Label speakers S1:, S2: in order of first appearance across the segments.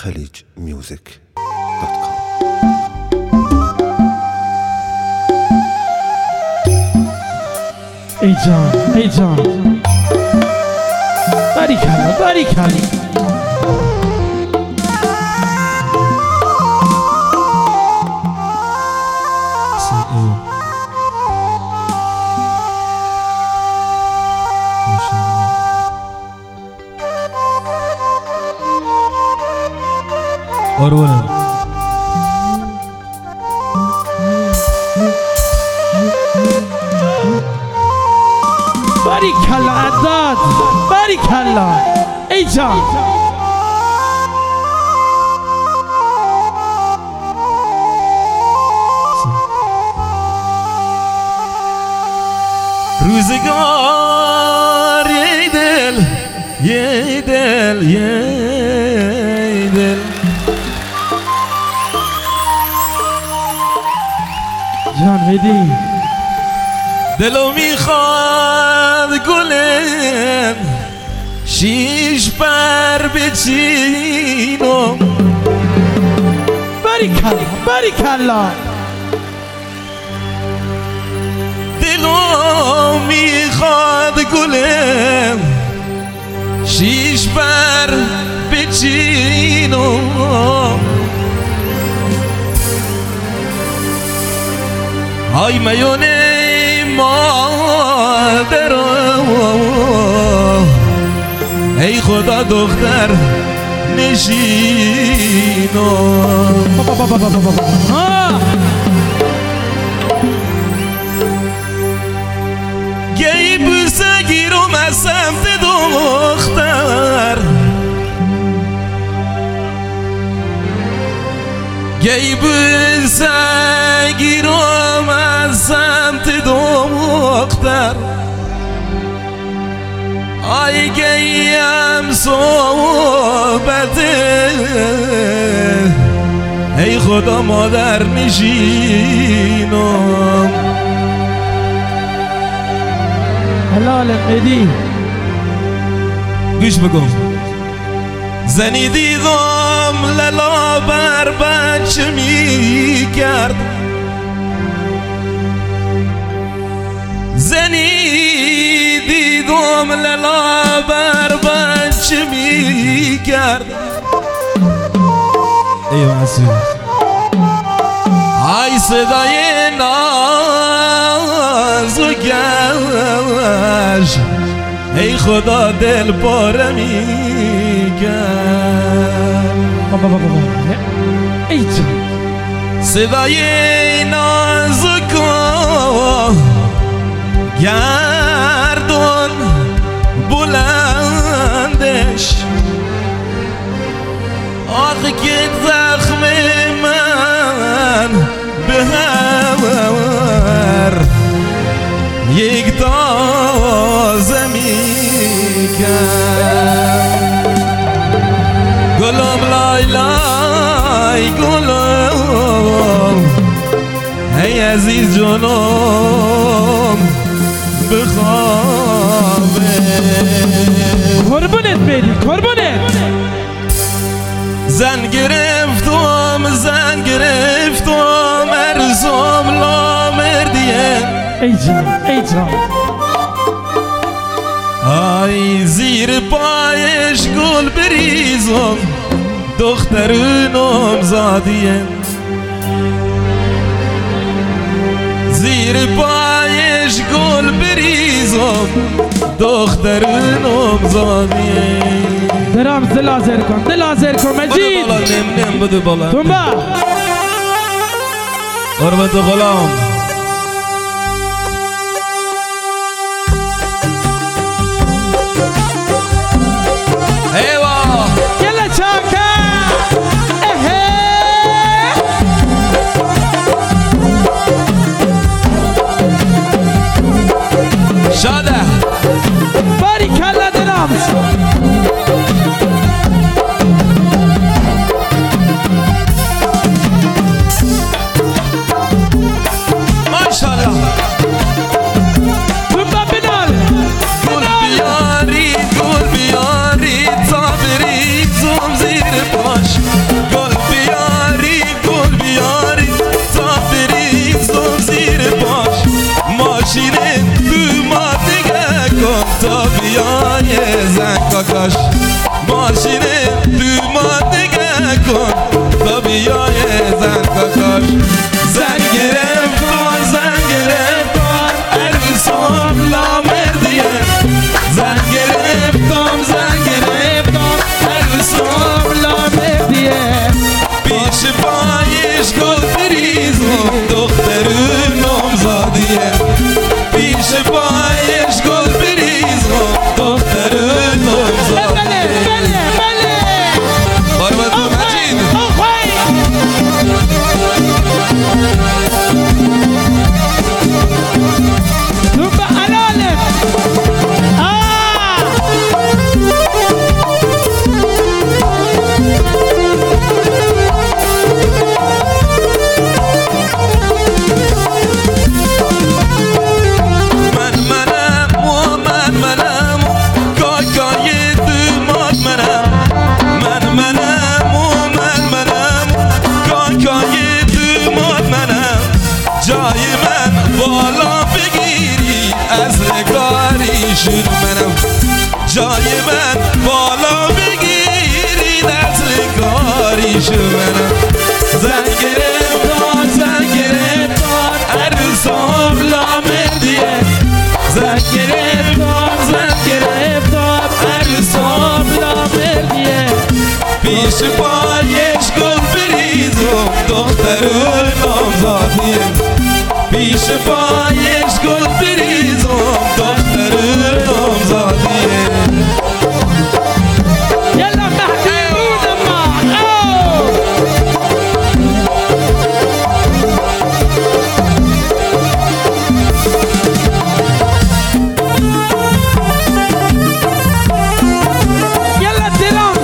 S1: khalijmusic.com.
S2: ای جان باریکلا
S3: آروانه
S2: باریکلا عداد باریکلا ای جان
S3: روزگار یه دل
S2: جان بدی
S3: دلو میخواد گلم شیش پر بچینم
S2: باریکلا
S3: دلو میخواد گلم شیش پر بچینم های میونه مادرم ای خدا دختر نشینم گی بوسه گیرم از سمت دختر گی بوسه گیرم از سمت دختر آی گیم صحبته ای خدا مادر نشینم
S2: حلال بدی
S3: گوش بگم زنی دیدم للا بر بچه می کرد زنی دیدم للا بر بچه می کرد ای مسیح ای صدای نازکش ای خدا دل پاره می کرد
S2: ای جان
S3: صدای نازک گردون بلندش آخه که زخم من به هور یک تازه می کرد گلم لای لای گلم ای عزیز جانم بخوابه
S2: قربونت بدی قربونت
S3: زن گرفتم ارزم لامردیه
S2: ای جان
S3: آی زیر پایش گل بریزم دخترونم زادیه زیر پایش گل بریزم دخترونم زادیه
S2: درام دل حاضر کن مجید
S3: نم بده بالا
S2: تنبا
S3: قربت غلام ایوه
S2: یلا چاکا
S3: شاده
S2: باریکلا درام
S3: کاکاش گل بیاری تا بریزم زیر پاش ماشین تو ما دیگه کن تا بیای زن کاکاش ماشین تو ما دیگه کن تا بیای زن کاکاش زن گرفتار عروسم لامردیه زن گرفتم عروسم لامردیه پیش پایش گل بریزم دختر نامزادیه پیش پایش گل بریزم دختر نامزادیه قربت مجید جای من بالا بگیری از نگاری شد منم جای من بالا بگیری از نگاری شد منم زن گرفتار عروسم لامردیه زن گرفتار عروسم لامردیه پیش پایش گل بریزم دختر نامزادیه پیش پایش گل بریزم دختر نامزادیه
S2: يلا محمود ما يلا تيران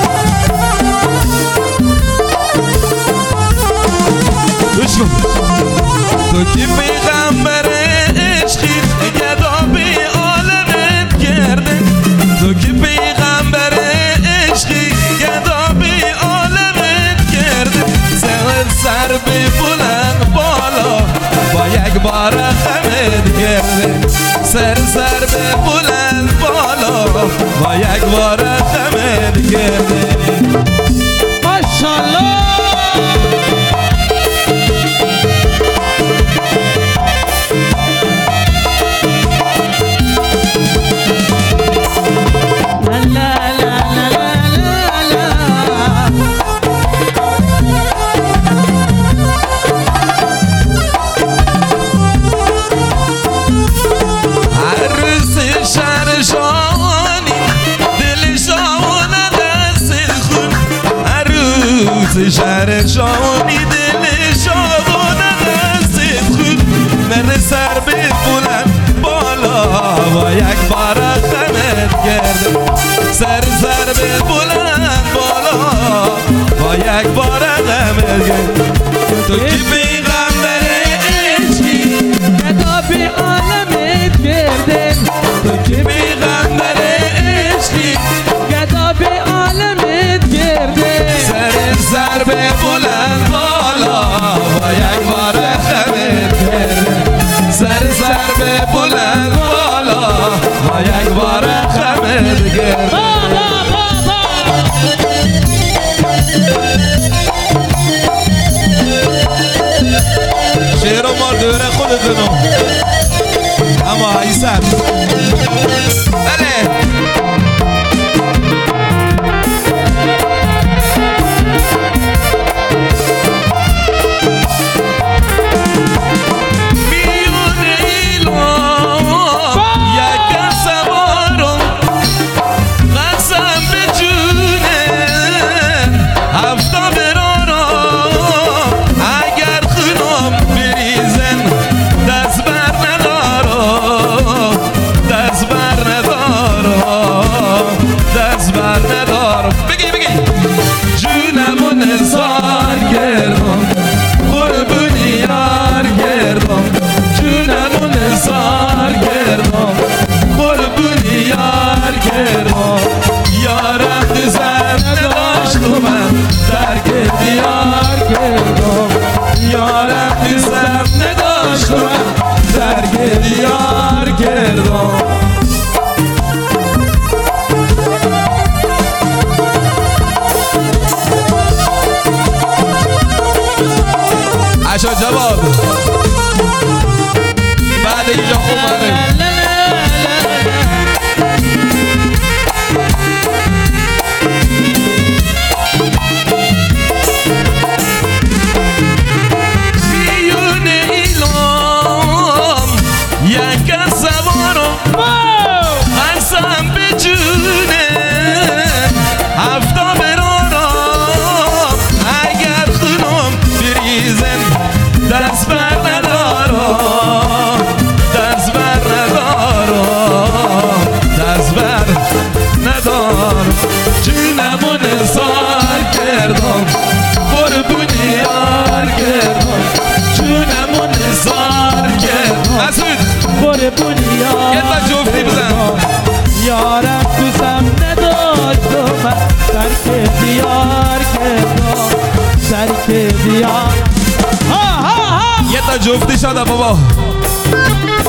S3: تو که پیغمبر عشقی گدا به عالمت کرده تو که پیغمبر عشقی گدا به عالمت کرده سر به بلند بالا با یک بار خمت کرده سر به بلند بالا با یک بار خمت کرده
S2: ماشاءالله
S3: شهر شانی دل شابانه دست خود نره سر به بلند بالا با یک بار خمت کرده سر به بلند بالا با یک بار خمت کرده تو که پیغمبر عشقی
S2: گدا به عالمت کرده
S3: تو که پیغمبر عشقی
S2: گدا به عالمت کرده
S3: سر به بلند بالا با یک بار خمت کرده سر به بلند بالا با یک بار خمت کرده ترک دیار کردم یارم دوستم نداشتم ترک دیار کردم عشا جواب بعد اینجا اومده میون ایلام یک سوارم قسم به جونه هفتا برارم اگر خونم بریزن دست بر ندارم دست بر ندارم دست بر ندارم جونمو نثار کردم قربونی یار کردم جونمو نثار کردم مسعود
S2: قربونی یار
S3: یه تا جفتی بزن
S2: یارم دوستم نداشتم من ترک دیار کردم ترک دیار
S3: یه تا جفتی شده بابا